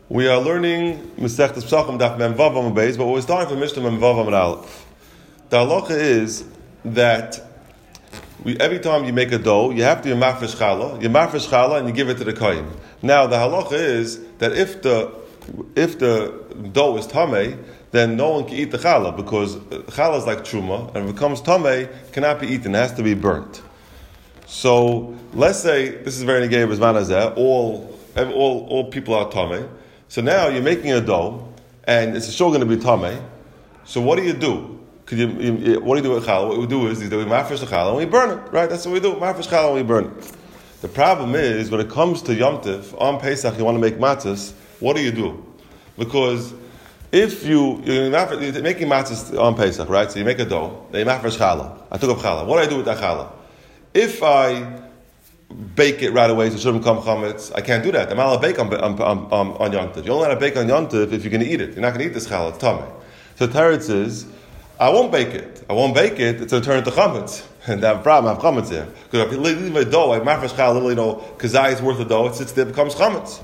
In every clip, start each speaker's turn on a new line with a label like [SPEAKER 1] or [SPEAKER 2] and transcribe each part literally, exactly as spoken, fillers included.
[SPEAKER 1] We are learning Masechtas Pesachim Daf Mem Vav Amud Beis, but we're starting from Mishnah Mem Vav Amud Aleph. The halacha is that we, every time you make a dough, you have to do mafresh challah. You mafresh challah and you give it to the kohen. Now the halacha is that if the if the dough is tamei, then no one can eat the challah because challah is like truma, and if it becomes tamei, it cannot be eaten. It has to be burnt. So let's say this is very negay b'zman hazeh. All all all people are tamei. So now you're making a dough, and it's sure going to be tamei. So what do you do? Could you, you, what do you do with challah? What we do is we mafresh the challah and we burn it, right? That's what we do. Mafresh challah and we burn it. The problem is when it comes to Yom Tif on Pesach, you want to make matzahs. What do you do? Because if you you're, mafresh, you're making matzahs on Pesach, right? So you make a dough, then you mafresh challah. I took up challah. What do I do with that challah? If I bake it right away so it shouldn't become chametz, I can't do that. I'm not allowed to bake on, on, on, on Yom Tif. You're only allowed to bake on Yom Tif if you're going to eat it. You're not going to eat this challah. It's tamei. So Teretz is, I won't bake it. I won't bake it. It's going to turn into chametz. And I have a problem. I have chametz here. Because if you leave a dough, like mafresh challah, literally, you know, kazay's worth of dough, it sits there, it becomes chametz.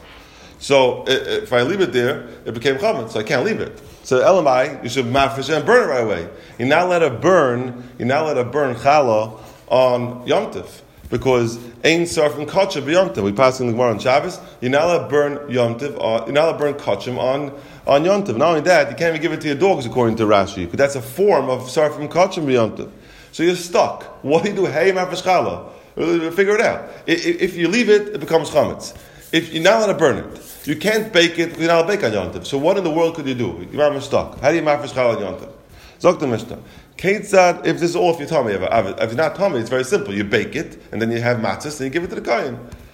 [SPEAKER 1] So if I leave it there, it became chametz. So I can't leave it. So elamai, you should mafresh and burn it right away. You're not allowed to burn. You're not allowed to burn challah on Yom Tif. Because ain't sarfin kachim b'Yom Tif. We pass in the Gemara on Shabbos. You're not allowed to burn Yom Tif. Uh, you're not allowed to burn kachim on on Yom Tif. Not only that, you can't even give it to your dogs according to Rashi, because that's a form of sarfin kachim b'Yom Tif. So you're stuck. What do you do? Hey, mafresh challah. Figure it out. If you leave it, it becomes chametz. If you're not allowed to burn it, you can't bake it. You're not allowed to bake on Yom Tif. So what in the world could you do? You're stuck. How do you mafresh challah on Yom Tif? Zok the Mishnah. Ketzad, if this is all if you're tummy, if you're not tummy, it's very simple. You bake it, and then you have matzahs, and you give it to the kohen.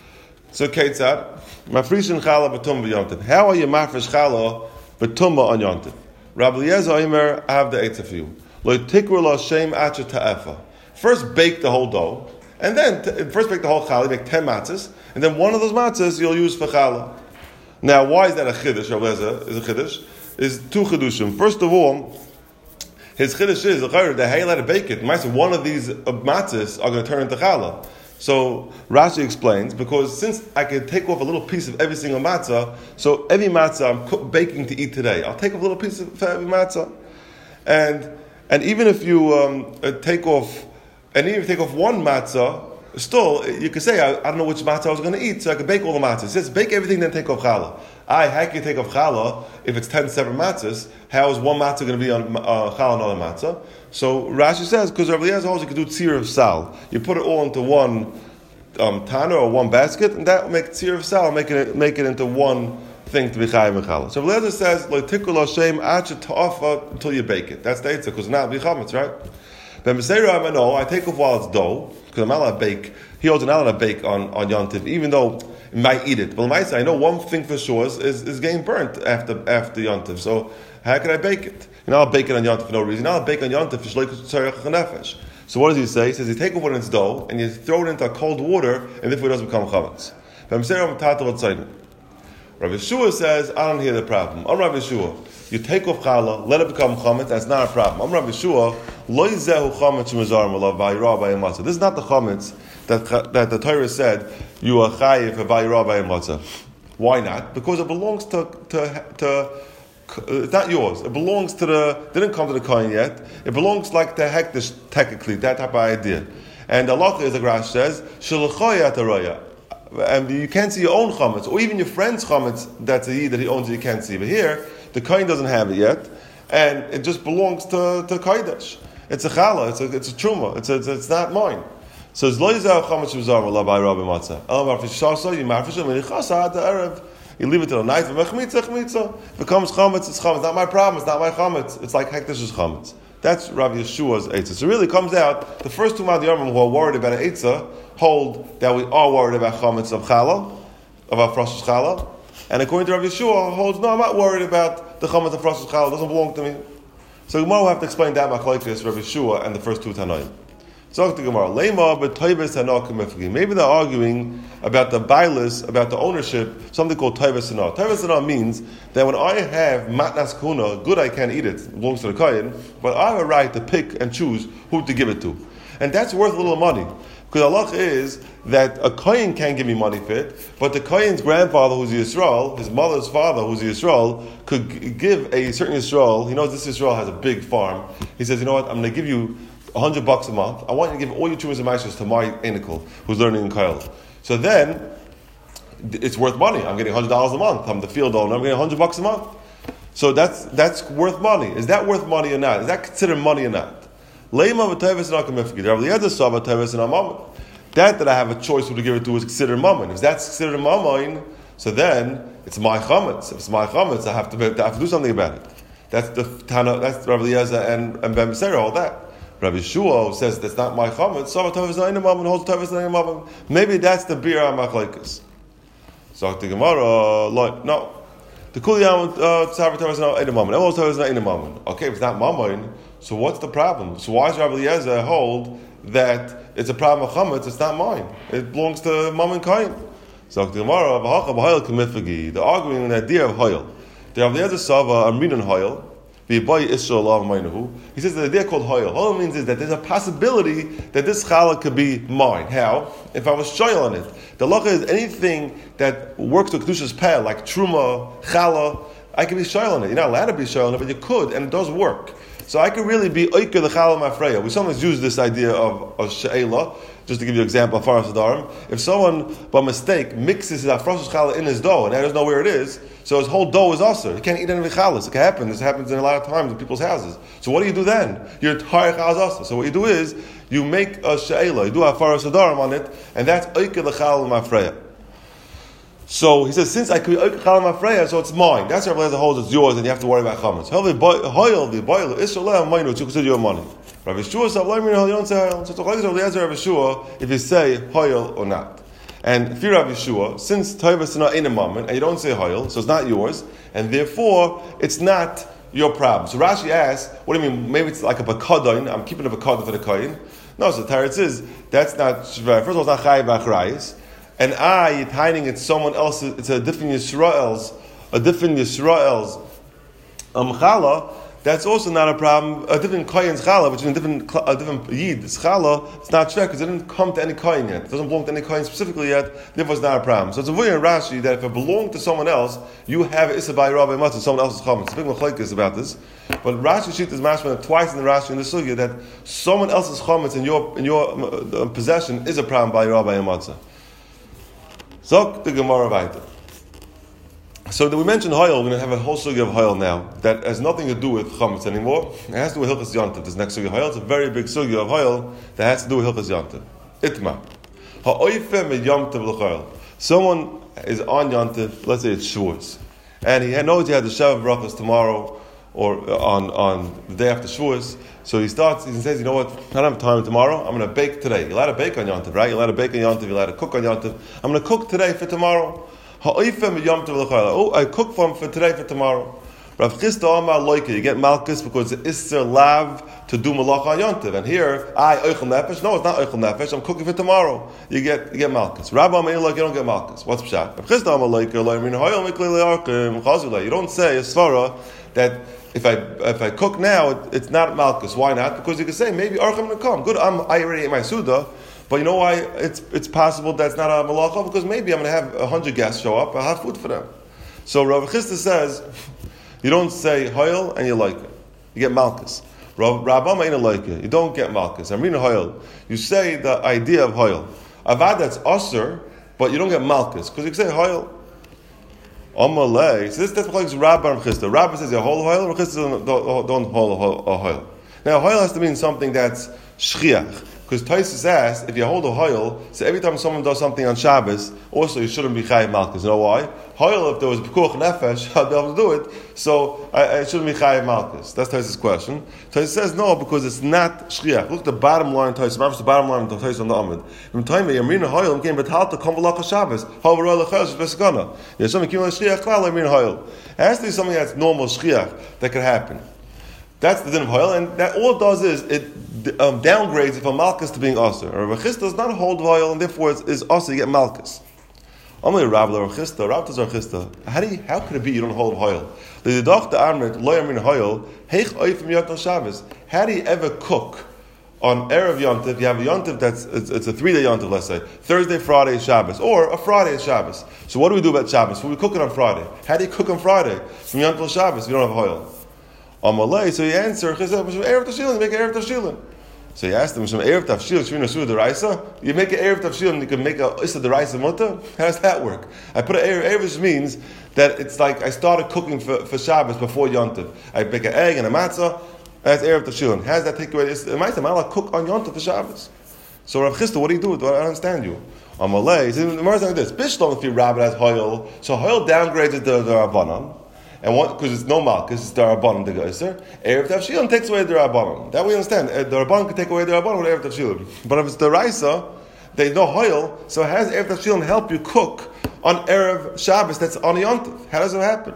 [SPEAKER 1] So Ketzad, mafrishin challah b'tum b'Yom Tif. How are you mafresh challah b'tumah on Yom Tif? Rabbi Eliezer Omer, I have the eitzah for you. Lo tikru lo shem acha ta'efa. First bake the whole dough, and then t- first bake the whole challah. Make ten matzahs, and then one of those matzahs you'll use for challah. Now, why is that a chiddush? Rabbi Eliezer is a chiddush. Is two chidushim. First of all, his chiddush is that hey, let it bake it. One of these matzahs are going to turn into challah. So Rashi explains, because since I can take off a little piece of every single matzah, so every matzah I'm cook, baking to eat today, I'll take off a little piece of every matzah, and and even if you um, take off, and even if you take off one matzah, still you could say I, I don't know which matzah I was going to eat, so I could bake all the matzahs. It says bake everything, then take off challah. I, how can you take off challah if it's ten separate matzahs? How is one matzah going to be on uh, challah, another matzah? So Rashi says, because Rabbi Eliezer holds you can do tzir of sal. You put it all into one um, tana or one basket, and that will make tzir of sal, make it make it into one thing to be chayiv and challah. So Rabbi Eliezer says, lo tikul Hashem acha ta'afa until you bake it. That's the eitzah, because now it'll be chametz, right? But Meseira, I know, I take off while it's dough, because I'm not allowed to bake. He holds an allowed to bake on, on Yom Tif, even though you might eat it. But I know one thing for sure is, is, is getting burnt after after Yom Tif. So how can I bake it? You're not allowed to bake it on Yom Tif for no reason. You're not allowed to bake on Yom Tif for shleik tzarech nefesh. So what does he say? He says you take off when it's dough and you throw it into cold water, and therefore it doesn't become chametz. But Rabbi Yeshua says, I don't hear the problem. I'm Rabbi Yeshua. You take off challah, let it become chametz, that's not a problem. I'm Rabbi Yeshua, lo yizehu chametz shemazar malav v'ayirah b'ayim matzah. This is not the chametz that, that the Torah said, you are chayiv v'ayirah b'ayim matzah. Why not? Because it belongs to, to, to, it's not yours. It belongs to the, didn't come to the kohen yet. It belongs like the hektish, technically, that type of idea. And the halacha, as the Grash says, shelachoyat araya. And you can't see your own chametz, or even your friend's chametz that's a yid that he owns you can't see. But here, the kohen doesn't have it yet, and it just belongs to to kodesh. It's a challah, it's a it's a truma, it's a, it's, it's not mine. So it's lo yizah chametz shuzar malabai rabbi matzah. El marfish shasa, you marfish him, and yichasa at the erev. You leave it till the night. V'mechmitza chmitza. If it becomes chametz, it's chametz. It's not my problem. It's not my chametz. It's like hektish chametz. That's Rabbi Yeshua's eitzah. So it really comes out, the first two Madiyamim who are worried about an eitzah hold that we are worried about chametz of challah, about froshes challah. And according to Rabbi Yeshua, holds, no, I'm not worried about the chametz of froshes challah. It doesn't belong to me. So Gemara will have to explain that machlokes Rabbi Yeshua and the first two Tanoim. So the Gemara, Leima b'toivus hana k'mifgim. Maybe they're arguing about the bailis, about the ownership, something called toivus hana. Toivus hana means that when I have matnas kuna, good I can't eat it, it belongs to the kohen, but I have a right to pick and choose who to give it to. And that's worth a little money. Because Allah is that a kohen can't give me money for it, but the kohen's grandfather, who's Yisrael, his mother's father, who's Yisrael, could g- give a certain Yisrael. He knows this Yisrael has a big farm. He says, you know what? I'm going to give you a hundred bucks a month. I want you to give all your chuvas and maishas to my enikel, who's learning in Kyle. So then it's worth money. I'm getting hundred dollars a month. I'm the field owner. I'm getting a hundred bucks a month. So that's that's worth money. Is that worth money or not? Is that considered money or not? That that I have a choice who to give it to is considered mammon. If that's considered mammon, so then it's my chametz. If it's my chametz, I have to, I have to do something about it. That's the Tana. That's Rabbi Eliezer and and Ben Beseira, all that. Rabbi Shua says that's not my chametz. So Tavis not in a mammon. Holds Tavis not in a mammon. Maybe that's the beer machlekes. So the Gemara, like no. The kuliyam tzavir Tavis not in a mammon. Everyone's Tavis not in a mammon. Okay, if it's not mammon, so what's the problem? So why does Rabbi Eliezer hold that it's a problem of chametz? It's not mine. It belongs to mammon kain. So the Gemara, the arguing in the idea of hoyel. The Rabbi Eliezer sava amrinan hoyel. He says the idea called hoyel. Hoyel means is that there's a possibility that this challah could be mine. How? If I was shoyel on it. The lacha is anything that works with kedusha's peh, like truma, challah. I can be shoyel on it. You're not allowed to be shoyel on it, but you could, and it does work. So I could really be oiker the challah mafreya. We sometimes use this idea of, of she'ela. Just to give you an example, Faras Adarim. If someone, by mistake, mixes his afrosh challah in his dough, and he doesn't know where it is, so his whole dough is usher. He can't eat any challahs. It can happen. This happens in a lot of times in people's houses. So what do you do then? Your entire challah is usher. So what you do is, you make a she'ela, you do a Faras Adarim on it, and that's oiker the challah mafreya. So he says, since I could be oiker challah mafreya, so it's mine. That's what Rabbi Eliezer holds, it's yours, and you have to worry about chametz. Hoyel, the boil, Israel, mine, which you consider your money. Rabbi Shua said, you don't say hoyel. So it's like Rabbi Eliezer, Rabbi Shua, if you say hoyel or not. And if you're Rabbi Shua, since Taivas is not in a moment, and you don't say hoyel, so it's not yours, and therefore, it's not your problem. So Rashi asks, what do you mean, maybe it's like a bakadon, I'm keeping a bakadon for the kohen. No, so the Teretz is, that's not, first of all, it's not chayiv b'achrayis, and I, you're hiding it's someone else's, it's a different Yisrael's, a different Yisrael's um, challah, that's also not a problem. A different kohen's challah, which is a different a different yid's challah, it's not true because it didn't come to any kohen yet. It doesn't belong to any kohen specifically yet. Therefore, it's not a problem. So it's a very in Rashi that if it belonged to someone else, you have issa by Rabbi Matzah, someone else's chametz. It's a big machlekes about this. But Rashi sheet is mashma twice in the Rashi in the sugya that someone else's chametz in your in your uh, possession is a problem by Rabbi Matzah. So the Gemara weiter. So that we mentioned hoyel, we're going to have a whole sugya of hoyel now that has nothing to do with chametz anymore. It has to do with hilchas yontif. This next sugya of hoyel, it's a very big sugya of hoyel that has to do with hilchas yontif. Itma. Ha'oife me yontif l'choyel. Someone is on yontif, let's say it's Shavuos, and he knows he has the Shavuot brachas tomorrow or on, on the day after Shavuos. So he starts, he says, you know what, I don't have time tomorrow, I'm going to bake today. You're allowed to bake on yontif, right? You're allowed to bake on yontif, you're allowed to cook on yontif. I'm going to cook today for tomorrow. Oh, I cook for him for today, for tomorrow. Rav Chisda Amar Loike, you get malchus because it's Isser Lav to do malacha on Yontiv. And here, I Eichel Nefesh. No, it's not Eichel Nefesh. I'm cooking for tomorrow. You get you get malchus. Rabbi Amar Loike, you don't get malchus. What's pshat? Rav Chisda Amar Loike, you don't say a svara that if I if I cook now, it, it's not malchus. Why not? Because you can say maybe Archim will come. Good, I'm, I already ate my suda. But you know why it's it's possible that's not a malacha? Because maybe I'm going to have a hundred guests show up. I'll have food for them. So Rav Chisda says, you don't say hoyel and you like it. You get malchus. Rabba ain't like it. You don't get malchus. I'm reading hoyel. You say the idea of hoyel. Avad that's usher, but you don't get malchus because you can say hoyel. Amalei. So this that's like Rabba and Chisda. Rabba says you hold hoyel. Rav Chisda don't, don't hold a hoyel. Now hoyel has to mean something that's shchiach. Because Taisus asked, if you hold a hoyel, so every time someone does something on Shabbos, also you shouldn't be chayiv malchus. You know why? Hoyel, if there was pekuach nefesh, I'd be able to do it, so I, I shouldn't be chayiv malchus. That's Taisus' question. Taisus says no, because it's not shchiach. Look at the bottom line of Taisus. Remember the bottom line of Taisus on the Amud. From time Yamrina hoyel came betalta kom v'lach Shabbos. However, hoyel lechel shveskana. There's something came on shchiach klal Yamrina hoyel. It has to be something that's normal shchiach that could happen. That's the din of hoyel, and that all it does is it um, downgrades if a malchus to being aser. Rav Chisda does not hold hoyel, and therefore it's, it's aser. You get malchus. Only Rav Rav Chisda, Rav does Rav Chisda. How do you? How could it be you don't hold hoyel? The dach the amrit lo yamin hoyel heich oifim yot on Shabbos. How do you ever cook on Erev Yontif, you have a Yontif that's, it's, it's a three-day Yontif, let's say. Thursday, Friday, Shabbos. Or a Friday, Shabbos. So what do we do about Shabbos? Well, we cook it on Friday. How do you cook on Friday? From Yontif to Shabbos, we don't have oil. On Malay, so you answer, Erev Tavshilin, you make an Erev Tavshilin. So you ask them, Erev Tavshilin, Shvina Surah Deraisa? You make an Erev Tavshilin, you can make a Issa Deraisa Mutter? How does that work? I put an Erev, Erev means that it's like I started cooking for, for Shabbos before Yontif. I make an egg and a matzah, that's Erev Tavshilin. How does that take away? Am I allowed to cook on Yontif for Shabbos? So Rav Chisda, what do you do? I don't understand you. On Malay, the Gemara is like this: Bishlom, if your rabbi has hoil, so hoil downgrades it to the Rabbanon, and what? Because it's no malchus, it's the Rabbanon the Geiser. Erev Tavshilin takes away the Rabbanon. That we understand. The Rabbanon can take away the Rabbanon with Erev Tavshilin. But if it's the Raisa, they no hoil. So how does Erev Tavshilin help you cook on Erev Shabbos? That's on Yontif. How does it happen?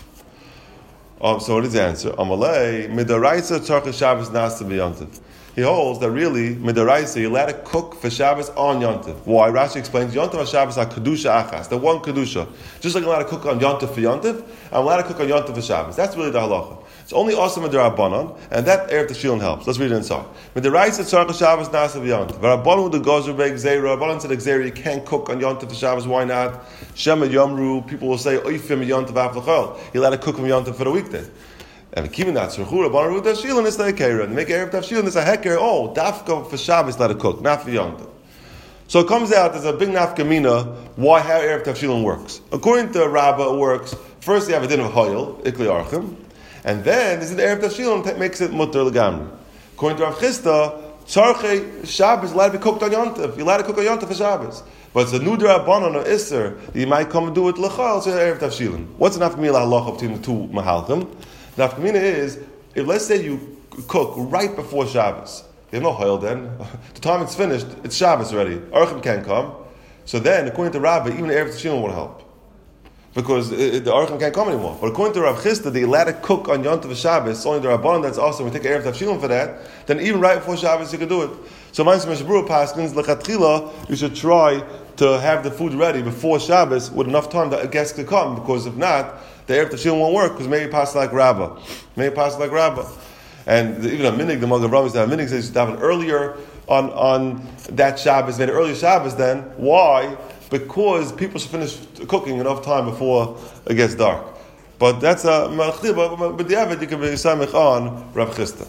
[SPEAKER 1] Um, so what is the answer? Amalei midaraisa tzarcha Shabbos nas to be Yontif. He holds that really midaraisa you're allowed to cook for Shabbos on Yontif. Why? Rashi explains Yontif and Shabbos are kedusha achas. The one kedusha. Just like I'm allowed to cook on Yontif for Yontif, I'm allowed to cook on Yontif for Shabbos. That's really the halacha. It's only awesome midarabanan, and that Erev Tavshilin helps. Let's read it inside. Midaraisa tzarcha Shabbos nas to be Yontif. V'Rabbanan the gozer beig zera. Rabbanan said gzera you can't cook on Yontif for Shabbos. Why not? Shema Yomru. People will say oifim Yontif aflachol. You're allowed to cook from Yontif for the weekday. And keeping that surchura, Rabbanan Ruth Tavshilin is like a make Erev Tavshilin is a heker. Oh, dafka for Shabbos let it cook, not for Yontif. So it comes out there's a big nafkamina why how Erev Tavshilin works. According to Rabbah, it works. First, you have a din of hoil, ikli archim, and then this is the Erev Tavshilin that makes it mutter legamri. According to Rav Chisda, tzarchei Shabbos allowed to be cooked on Yontif. You're allowed to cook on Yontif for Shabbos. But it's a new drabanan or isser that you might come and do it lechal, so Erev Tavshilin. What's enough nafkamina halacha between the two mahalchim? The nafkamina is, if let's say you cook right before Shabbos, there's no hoil then. The time it's finished, it's Shabbos already. Archim can't come. So then, according to Rabbi, even Erev Tavshilin won't help. Because it, the Archim can't come anymore. But according to Rav Chisda, they allowed to cook on Yontif Shabbos, only the Rabbanan that's awesome, we take Erev Tavshilin for that, then even right before Shabbos you can do it. So Ma'aser Mishabura Paskins, Lechatchila, you should try to have the food ready before Shabbos with enough time that a guest could come, because if not, the Erev Tavshilin won't work, because maybe pass like Rabbah. Maybe pass like Rabbah. And even a minig, the Magen Avraham said, a minig says you should have an earlier on, on that Shabbos, made an earlier Shabbos then. Why? Because people should finish cooking enough time before it gets dark. But that's a machliba, but the avid you can be samich on Rav Chisda.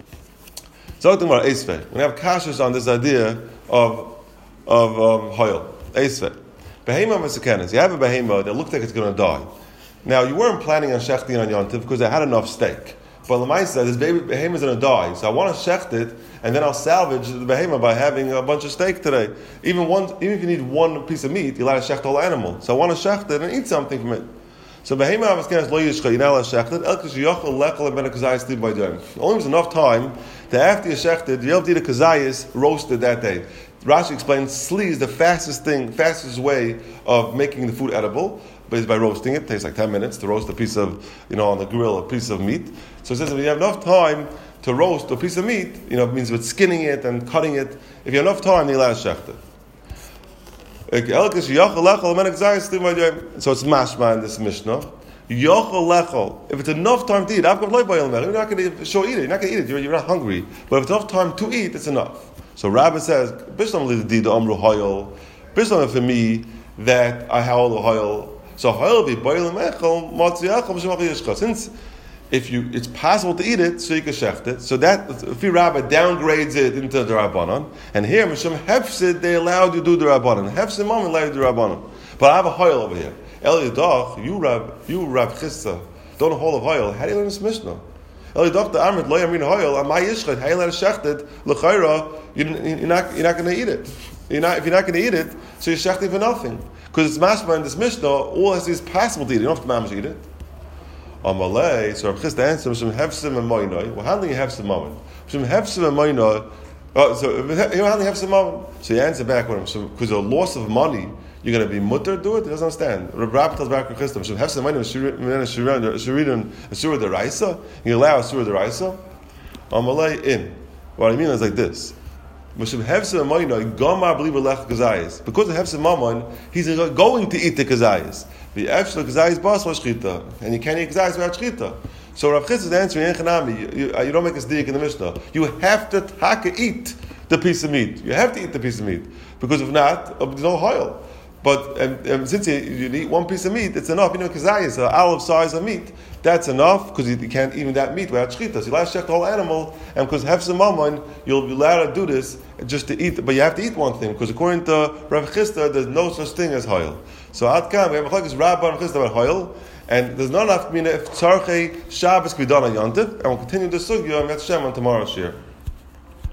[SPEAKER 1] So talking about Eisvei. We have kashas on this idea of of um, hoil. Eisvei. Behema v'sekenes. You have a behema that looks like it's going to die. Now you weren't planning on shechting on Yontif because they had enough steak. But Lamaisa, this baby behema is going to die, so I want to shecht it, and then I'll salvage the behema by having a bunch of steak today. Even one, even if you need one piece of meat, you're allowed to shecht the whole animal. So I want to shecht it and eat something from it. So behema avaskenes lo yishcha, you're not allowed to shecht it. El kish yochel lechel and ben a kazayis sleep by doing. Only was enough time that after you shechted, you're able to eat a kazayis roasted that day. Rashi explains sli is the fastest thing, fastest way of making the food edible. But it's by roasting it. It takes like ten minutes to roast a piece of, you know, on the grill, a piece of meat. So it says if you have enough time to roast a piece of meat, you know, it means with skinning it and cutting it. If you have enough time, you're allowed to shecht it. So it's mashma in this Mishnah. If it's enough time to eat, you're not going to show eat it. You're not going to eat it. You're, you're not hungry. But if it's enough time to eat, it's enough. So Rabbi says, Bishlam lidid amru hoyel. Bishlam for me that I hold a hoyel. So since if you it's possible to eat it, so you can shecht it. So that if your rabbi downgrades it into the rabbanon, and here Mishum Hefsid they allowed you to do the rabbanon. Hefsid mom allowed you to do the rabbanon. But I have a hoil over here. El Yidach, you Rab, you Rab Chisda, don't hold a hoil. How do you learn this Mishnah? El Yidach the Amrit lo yamin hoil. Amay yishchet. How you let it shecht it? L'chayra, you're not you're not going to eat it. You're not if you're not going to eat it, so you're shechting for nothing. Because it's mashma in this Mishnah, all it is possible to eat it. You don't have to mamish eat it. On Malay, so Rav Chisda answers, Mishum Hefsim and Moinoi. Well, how do you have some moment? Mishum Hefsim and Moinoi. Oh, so how do you have some moment? So you answer back with him. So because the loss of money, you're going to be mutter to do it? He doesn't understand. Rabbi tells back to Chisda, Mishum Hefsim and Moinoi, Shuridan, Asura the Raisa. You allow Asura the Raisa? On Malay, in. What I mean is like this. Because of Hefsim Mammon, he's going to eat the kazayas. The extra kazayas bas was shchita, and you can't eat kazayas without shchita. So Rav Chisda is answering, you, you, you don't make a sdiq in the Mishnah. You have to taka eat the piece of meat. You have to eat the piece of meat. Because if not, there's no oil. But and, and since you, you eat one piece of meat, it's enough. You know, kazayis, is an olive size of meat. That's enough because you, you can't eat that meat without shechita. So you allowed to check the whole animal, and because hefsem mammon, you'll be allowed to do this just to eat. But you have to eat one thing because according to Rav Chisda, there's no such thing as hoil. So at Kam, we have a chok is Rabbi Rav Chisda about hoil, and there's not enough. I mean, if tzarchei Shabbos can be done on Yontif, and we'll continue the sugya and Hashem on tomorrow's shir.